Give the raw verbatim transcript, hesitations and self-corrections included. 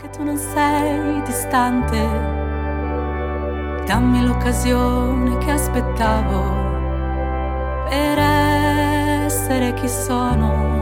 tu non sei distante, dammi l'occasione che aspettavo per essere chi sono.